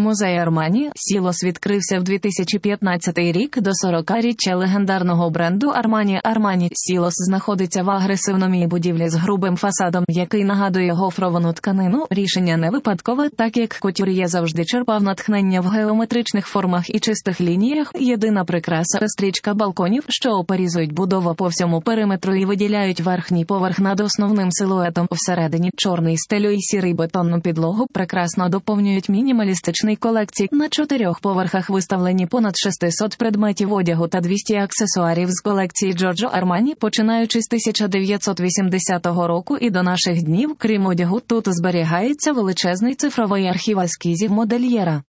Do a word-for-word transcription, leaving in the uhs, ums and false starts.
Музей Армані Сілос відкрився в дві тисячі п'ятнадцятий рік до сорокаріччя легендарного бренду Армані. Армані Сілос знаходиться в агресивній будівлі з грубим фасадом, який нагадує гофровану тканину. Рішення не випадкове, так як кутюр'є завжди черпав натхнення в геометричних формах і чистих лініях. Єдина прикраса – стрічка балконів, що опорізують будову по всьому периметру і виділяють верхній поверх над основним силуетом. Всередині чорний стелю і сірий бетонну підлогу прекрасно доповнюють мінімалістичний колекції. На чотирьох поверхах виставлені понад шістсот предметів одягу та двісті аксесуарів з колекції Джорджо Армані, починаючи з тисяча дев'ятсот вісімдесятого року і до наших днів. Крім одягу, тут зберігається величезний цифровий архів ескізів модельєра.